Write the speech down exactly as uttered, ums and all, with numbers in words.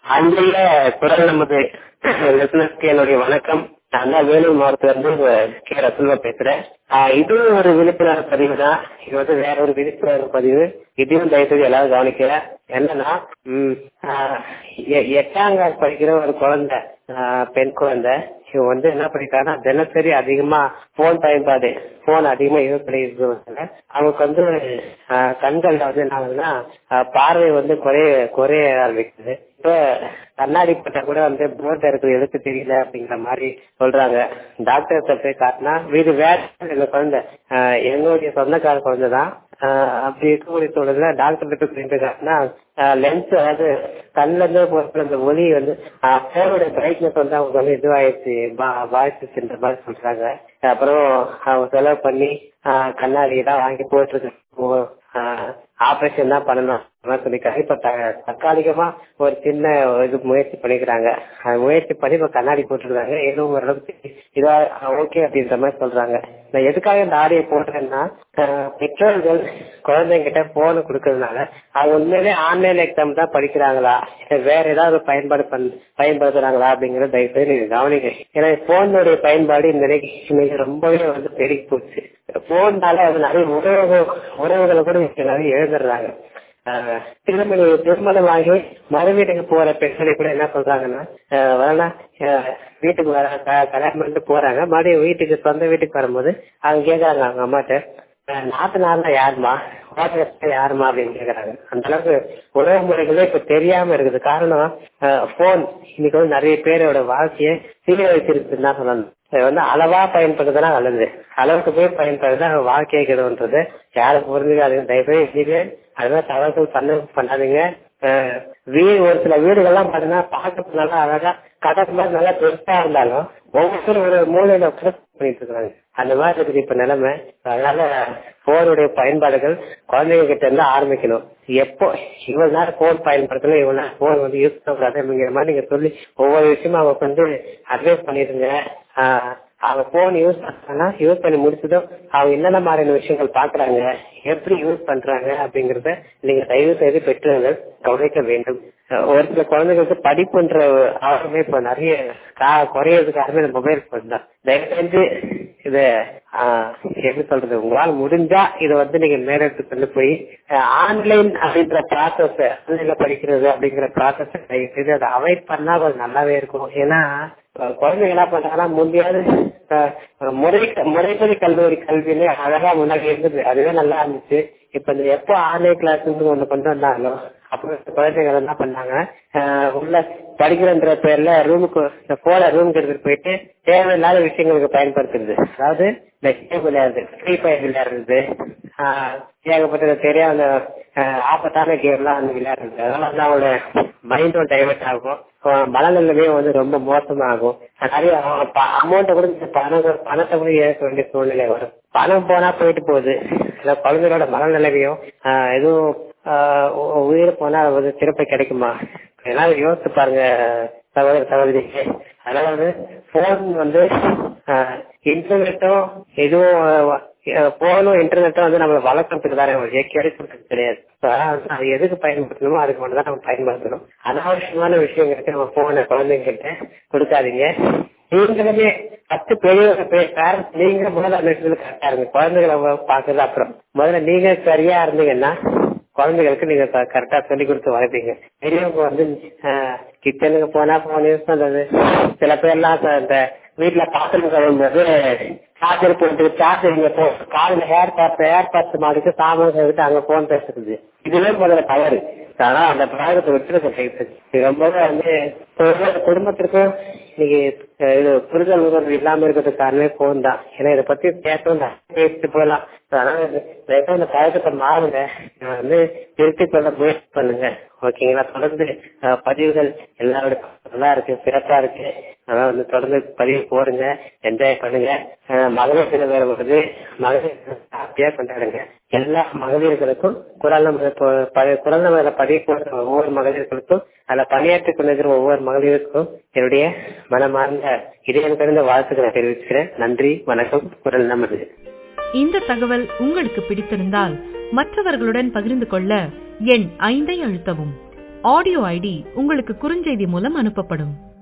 அன்றைய குரல் நமது என்னுடைய வணக்கம். நான் தான் வேலூர் மாவட்டத்திலிருந்து கே ரசுல்வா பேசுறேன். இது ஒரு விழிப்புணர்வு பதிவு தான். இது வந்து வேற ஒரு விழிப்புணர்வு பதிவு. இதையும் தயவுசெய்து எல்லாரும் கவனிக்கல. என்னன்னா எட்டாம் கிளாஸ் படிக்கிற ஒரு குழந்தை, பெண் குழந்தை, இவங்க வந்து என்ன பண்ணிட்டாங்கன்னா தினசரி அதிகமா போன் பயன்பாடு போன் அதிகமா யூஸ் பண்ணிட்டு அவங்களுக்கு வந்து கண்கள்ல வந்து என்ன ஆகுதுன்னா பார்வை வந்து குறைய குறைய ஆரம்பிக்குது. இப்ப கண்ணாடி பட்டா கூட வந்து போர்ட் இருக்கிற எழுத்து தெரியல அப்படிங்கிற மாதிரி சொல்றாங்க. டாக்டர் போய் காட்டினா வீடு வேற எங்க குழந்தை, எங்களுடைய சொந்தக்கார குழந்தை தான். அப்படி இருக்கக்கூடிய சூழல்ல டாக்டர் போய் காட்டினா லென்ஸ், அதாவது கண்ணுல இருந்து அந்த ஒளி வந்து போனுடைய பிரைட்னஸ் வந்து அவங்க வந்து இதுவாயிடுச்சு, பாதிச்சுன்ற மாதிரி சொல்றாங்க. அப்புறம் அவங்க செலவு பண்ணி கண்ணாடி தான் வாங்கி போட்டுருக்கு, ஆபரேஷன் தான் பண்ணணும் சொல்லி கைப்பட்டாங்க. தற்காலிகமா ஒரு சின்ன இது முயற்சி பண்ணிக்கிறாங்க. முயற்சி பண்ணி இப்ப கண்ணாடி போட்டுருக்காங்க. ஏதோ ஓரளவுக்கு இதா ஓகே அப்படின்ற மாதிரி சொல்றாங்க. நான் எதுக்காக இந்த ஆடியோ போடுறேன்னா, பெற்றோர்கள் குழந்தைங்கிட்ட போன கொடுக்கறதுனால அவங்க உண்மையிலே ஆன்லைன் எக்ஸாம் தான் படிக்கிறாங்களா, வேற ஏதாவது பயன்பாடு பண் பயன்படுத்துறாங்களா அப்படிங்கறத தயவுசெய்து நீங்க கவனிங்க. ஏன்னா போனுடைய பயன்பாடு இந்த இன்னைக்கு ரொம்பவே வந்து பெருகி போச்சு. போனால அது நிறைய உறவு உறவுகளை கூட நிறைய எழுதுறாங்க. திருமண திருமணமாகி மறு வீட்டுக்கு போற பெண்களை கூட என்ன சொல்றாங்கன்னா, வரலாம் வீட்டுக்கு வர கல்யாணம் பண்ணிட்டு போறாங்க, மறுபடியும் வீட்டுக்கு சொந்த வீட்டுக்கு வரும்போது அவங்க கேக்குறாங்க அவங்க அம்மாட்ட, நாத்து நாள்ல யாருமா யாருமா அப்படின்னு கேக்குறாங்க. அந்த அளவுக்கு உறவு முறைகளே இப்ப தெரியாம இருக்குது. காரணம் போன் இன்னைக்கு வந்து நிறைய பேரோட வாழ்க்கையை சீரழிச்சிருக்குன்னு தான் சொல்லணும். வந்து அளவா பயன்படுறதுதான் நல்லது, அளவுக்கு போய் பயன்படுறதுதான் வாழ்க்கையை கெடுன்றது யாரும் புரிஞ்சுக்காதீங்க. தயவுசெய்து அதுதான் தவறுகள் பண்ண பண்ணாதீங்க. வீடு ஒரு சில வீடுகள்லாம் பாத்தீங்கன்னா பார்க்கறது நல்லா அழகா கதக்கு மாதிரி நல்லா பெருசா இருந்தாலும் ஒவ்வொருத்தரும் ஒரு மூலையில பண்ணிட்டு இருக்காங்க. அந்த மாதிரி இருக்குது இப்ப நிலைமை. அதனால போனுடைய பயன்பாடுகள் குழந்தைங்க கிட்ட இருந்து ஆரம்பிக்கணும். எப்போ இவ்வளவு நேரம் போன் பயன்படுத்தணும், இவ்வளவு நேரம் போன் வந்து யூஸ் பண்ணக்கூடாது அப்படிங்கிற மாதிரி நீங்க சொல்லி ஒவ்வொரு விஷயமும் அவங்க வந்து அட்வைஸ் பண்ணிடுங்க. ஆஹ் அவங்க போன் யூஸ் பண்ணா யூஸ் பண்ணி முடிச்சதும் அவங்க என்னென்ன மாதிரியான விஷயங்கள் பாக்குறாங்க, எப்படி யூஸ் பண்றாங்க அப்படிங்கறத நீங்க தயவு செய்து பெற்றோர்கள் கவனிக்க வேண்டும். ஒரு சில குழந்தைகளுக்கு படிப்புன்ற ஆர்வமே இப்ப நிறைய குறையறதுக்கு காரணமே இந்த மொபைல் போன் தான். தயவு செஞ்சு இத எப்படி சொல்றது, உங்களால் முடிஞ்சா இதை வந்து நீங்க மேலெடுத்து கொண்டு போய் ஆன்லைன் அப்படின்ற ப்ராசஸ், ஆன்லைன்ல படிக்கிறது அப்படிங்கிற ப்ராசஸ் தயவு செய்து அதை அவாய்ட் பண்ணா கொஞ்சம் நல்லாவே இருக்கும். ஏன்னா குழந்தைங்க என்ன பண்றாங்கன்னா முந்தையாவது முறை முறைப்படி கல்லூரி கல்வியிலே அழகா முன்னாடி இருந்தது, அதுவே நல்லா இருந்துச்சு. இப்ப இந்த எப்போ ஆன்லைன் கிளாஸ் ஒண்ணு கொண்டு வந்தாங்களோ அப்ப குழந்தைகள் என்ன பண்ணாங்க, உள்ள படிக்கிறன்ற பேர்ல ரூமுக்கு போன ரூமுக்கு எடுத்துட்டு போயிட்டு தேவையில்லாத விஷயங்களுக்கு பயன்படுத்துறது. அதாவது இந்த கேம் விளையாடுறது, ஃப்ரீ ஃபயர் விளையாடுறது, ஏகப்பட்ட தெரியாத ஆபத்தான கேம் எல்லாம் வந்து விளையாடுறது. அதனால வந்து அவங்களோட மைண்டும் டைவர்ட் ஆகும், மனநிலைமையும் வந்து ரொம்ப மோசமாகும். நிறைய அமௌண்ட்டை கூட பணம் பணத்தை கூட ஏற்க வேண்டிய சூழ்நிலை வரும். பணம் போனா போயிட்டு போகுது, குழந்தைகளோட மனநிலைமையும் எதுவும் உயிர் போனா வந்து திருப்பி கிடைக்குமா, எல்லாரும் யோசிச்சு பாருங்க சகோதர சகோதரிக்கு. அதனால வந்து போன் வந்து இன்டர்நெட்டும் எதுவும் போனும் இன்டர்நெட்டும் வந்து நம்ம வளர்க்கறதுக்கு தானே கிடைக்கிறதுக்கு கிடையாது. அது எதுக்கு பயன்படுத்தணுமோ அதுக்கு மட்டும் தான் நம்ம பயன்படுத்தணும். அனாவசியமான விஷயங்களுக்கு நம்ம போன குழந்தைங்க கிட்ட கொடுக்காதீங்க. நீங்களுமே பத்து பெரியவங்க பேரண்ட்ஸ் நீங்க முதல்ல அந்த விஷயத்துல கரெக்டா இருங்க. குழந்தைகளை பாக்குறது அப்புறம் முதல்ல நீங்க சரியா இருந்தீங்கன்னா குழந்தைகளுக்கு நீங்க கரெக்டா சொல்லி கொடுத்து வளர்ப்பீங்க. பெரியவங்க வந்து கிச்சனுக்கு போனா போன் யூஸ் பண்றது, சில பேர்லாம் இந்த வீட்டுல பாத்திரம் கழுவும்போது சார்ஜர் போட்டு சார்ஜர் இங்க போ காலையில ஹேர் பார்த்து ஹேர் பார்த்து மாடிக்கு சாமான் கழுவிட்டு அங்க போன் பேசுறது, இதுவே முதல்ல தவறு. ஆனா அந்த பழக்கத்தை விட்டு ரொம்பவே வந்து குடும்பத்திற்கும் இன்னைக்கு இது புரிதல் உணர்வு இல்லாம இருக்கிறதுக்கு காரணமே போன் தான். ஏன்னா இதை பத்தி பேசவும் பேசிட்டு போகலாம். அதனால இந்த பழக்கத்தை மாறுங்க, வந்து திருத்தி கொள்ள முயற்சி பண்ணுங்க. ஓகேங்களா? தொடர்ந்து பதிவுகள் எல்லாரோட நல்லா இருக்கு, சிறப்பா இருக்கு. அதனால வந்து தொடர்ந்து பதிவு போடுங்க, என்ஜாய் பண்ணுங்க. மகளிர் தினம் வேற வருது, மகளிர் ஹாப்பியா கொண்டாடுங்க. எல்லா மகளிர்களுக்கும் குரல் குரல் நம்ம பதிவு போடுற ஒவ்வொரு மகளிர்களுக்கும் அதுல பணியாற்றிக் கொண்டிருக்கிற ஒவ்வொரு மகளிருக்கும் என்னுடைய மனமார்ந்த இதயம் கலந்த வாழ்த்துக்களை தெரிவிச்சுக்கிறேன். நன்றி, வணக்கம். குரல் நமது. இந்த தகவல் உங்களுக்கு பிடித்திருந்தால் மற்றவர்களுடன் பகிர்ந்து கொள்ள எண் ஐந்தை அழுத்தவும். ஆடியோ ஐடி உங்களுக்கு குறுஞ்செய்தி மூலம் அனுப்பப்படும்.